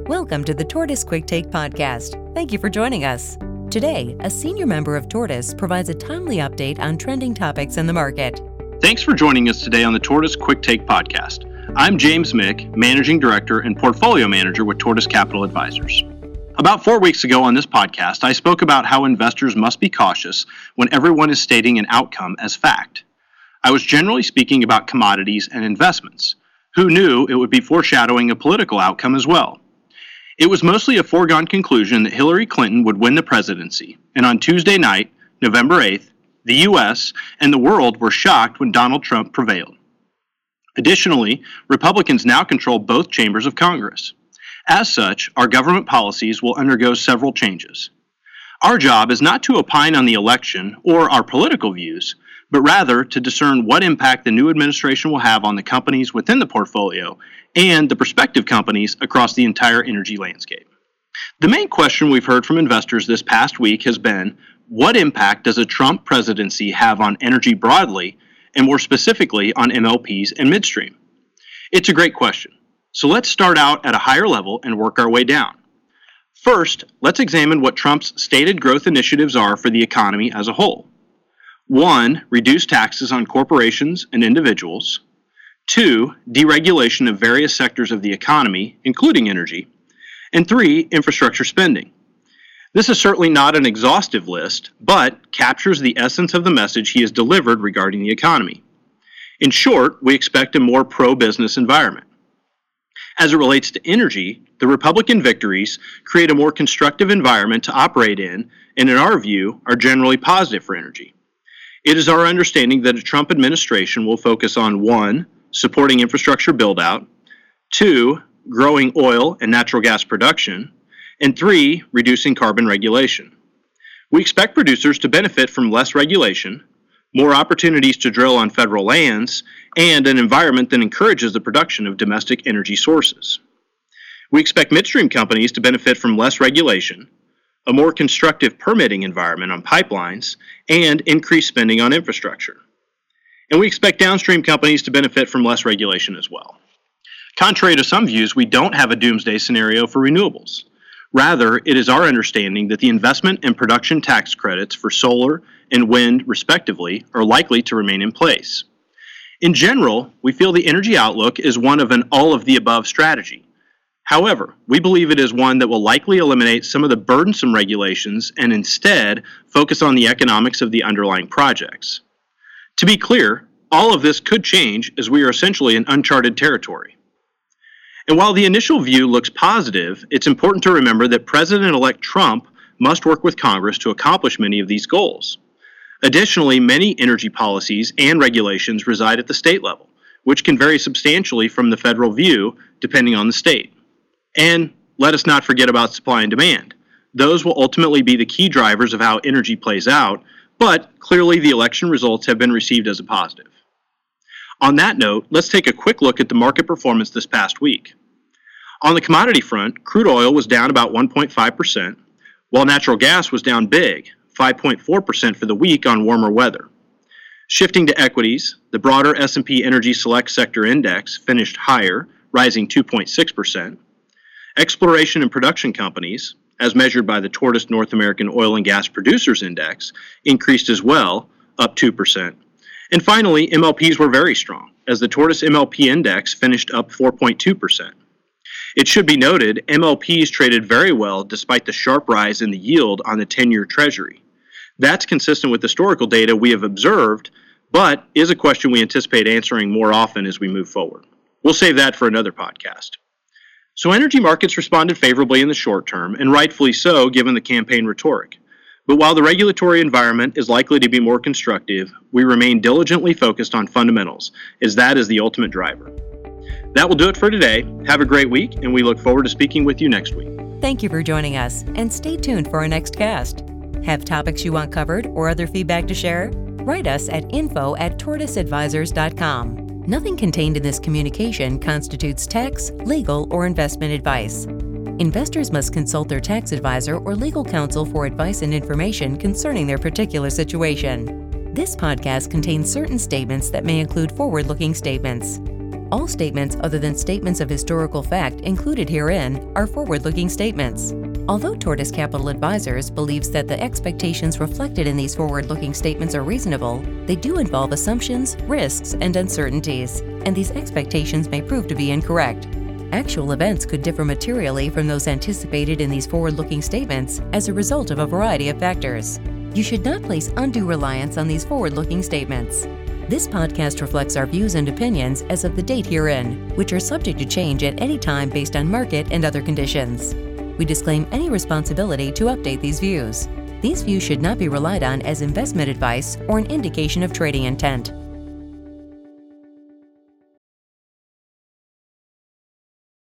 Welcome to the Tortoise Quick Take podcast. Thank you for joining us. Today, a senior member of Tortoise provides a timely update on trending topics in the market. Thanks for joining us today on the Tortoise Quick Take podcast. I'm James Mick, Managing Director and Portfolio Manager with Tortoise Capital Advisors. About 4 weeks ago on this podcast, I spoke about how investors must be cautious when everyone is stating an outcome as fact. I was generally speaking about commodities and investments. Who knew it would be foreshadowing a political outcome as well? It was mostly a foregone conclusion that Hillary Clinton would win the presidency, and on Tuesday night, November 8th, the U.S. and the world were shocked when Donald Trump prevailed. Additionally, Republicans now control both chambers of Congress. As such, our government policies will undergo several changes. Our job is not to opine on the election or our political views, but rather to discern what impact the new administration will have on the companies within the portfolio and the prospective companies across the entire energy landscape. The main question we've heard from investors this past week has been, what impact does a Trump presidency have on energy broadly, and more specifically on MLPs and midstream? It's a great question. So let's start out at a higher level and work our way down. First, let's examine what Trump's stated growth initiatives are for the economy as a whole. 1, reduce taxes on corporations and individuals. 2, deregulation of various sectors of the economy, including energy. And 3, infrastructure spending. This is certainly not an exhaustive list, but captures the essence of the message he has delivered regarding the economy. In short, we expect a more pro-business environment. As it relates to energy, the Republican victories create a more constructive environment to operate in, and in our view, are generally positive for energy. It is our understanding that a Trump administration will focus on 1, supporting infrastructure build-out, 2, growing oil and natural gas production, and 3, reducing carbon regulation. We expect producers to benefit from less regulation, more opportunities to drill on federal lands, and an environment that encourages the production of domestic energy sources. We expect midstream companies to benefit from less regulation, a more constructive permitting environment on pipelines, and increased spending on infrastructure. And we expect downstream companies to benefit from less regulation as well. Contrary to some views, we don't have a doomsday scenario for renewables. Rather, it is our understanding that the investment and production tax credits for solar and wind, respectively, are likely to remain in place. In general, we feel the energy outlook is one of an all-of-the-above strategy. However, we believe it is one that will likely eliminate some of the burdensome regulations and instead focus on the economics of the underlying projects. To be clear, all of this could change as we are essentially in uncharted territory. And while the initial view looks positive, it's important to remember that President-elect Trump must work with Congress to accomplish many of these goals. Additionally, many energy policies and regulations reside at the state level, which can vary substantially from the federal view depending on the state. And let us not forget about supply and demand. Those will ultimately be the key drivers of how energy plays out, but clearly the election results have been received as a positive. On that note, let's take a quick look at the market performance this past week. On the commodity front, crude oil was down about 1.5%, while natural gas was down big, 5.4% for the week on warmer weather. Shifting to equities, the broader S&P Energy Select Sector Index finished higher, rising 2.6%. Exploration and production companies, as measured by the Tortoise North American Oil and Gas Producers Index, increased as well, up 2%. And finally, MLPs were very strong, as the Tortoise MLP Index finished up 4.2%. It should be noted, MLPs traded very well despite the sharp rise in the yield on the 10-year Treasury. That's consistent with historical data we have observed, but is a question we anticipate answering more often as we move forward. We'll save that for another podcast. So energy markets responded favorably in the short term, and rightfully so given the campaign rhetoric. But while the regulatory environment is likely to be more constructive, we remain diligently focused on fundamentals, as that is the ultimate driver. That will do it for today. Have a great week, and we look forward to speaking with you next week. Thank you for joining us, and stay tuned for our next cast. Have topics you want covered or other feedback to share? Write us at info@tortoiseadvisors.com. Nothing contained in this communication constitutes tax, legal, or investment advice. Investors must consult their tax advisor or legal counsel for advice and information concerning their particular situation. This podcast contains certain statements that may include forward-looking statements. All statements other than statements of historical fact included herein are forward-looking statements. Although Tortoise Capital Advisors believes that the expectations reflected in these forward-looking statements are reasonable, they do involve assumptions, risks, and uncertainties, and these expectations may prove to be incorrect. Actual events could differ materially from those anticipated in these forward-looking statements as a result of a variety of factors. You should not place undue reliance on these forward-looking statements. This podcast reflects our views and opinions as of the date herein, which are subject to change at any time based on market and other conditions. We disclaim any responsibility to update these views. These views should not be relied on as investment advice or an indication of trading intent.